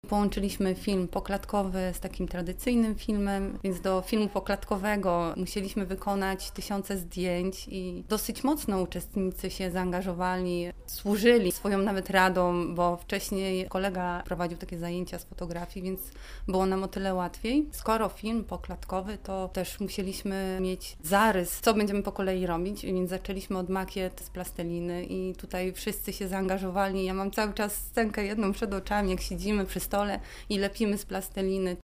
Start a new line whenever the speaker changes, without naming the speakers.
Połączyliśmy film poklatkowy z takim tradycyjnym filmem, więc do filmu poklatkowego musieliśmy wykonać 1000 zdjęć i dosyć mocno uczestnicy się zaangażowali, służyli swoją nawet radą, bo wcześniej kolega prowadził takie zajęcia z fotografii, więc było nam o tyle łatwiej. Skoro film poklatkowy, to też musieliśmy mieć zarys, co będziemy po kolei robić, więc zaczęliśmy od makiet z plasteliny i tutaj wszyscy się zaangażowali. Ja mam cały czas scenkę jedną przed oczami, jak siedzimy przy stole i lepimy z plasteliny.